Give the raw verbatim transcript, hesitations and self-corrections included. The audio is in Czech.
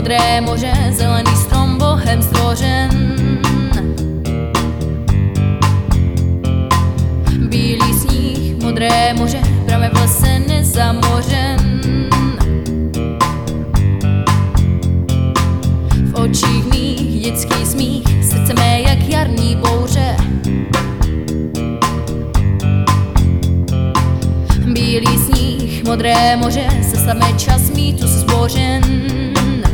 modré moře, zelený strom Bohem stvořen. Bílý sníh, modré moře, pramen v lese nezamořen. V očích mých dětský smích, srdce mé jak jarní bouře. Bílý sníh, modré moře, se samé čas mýtu zbořen.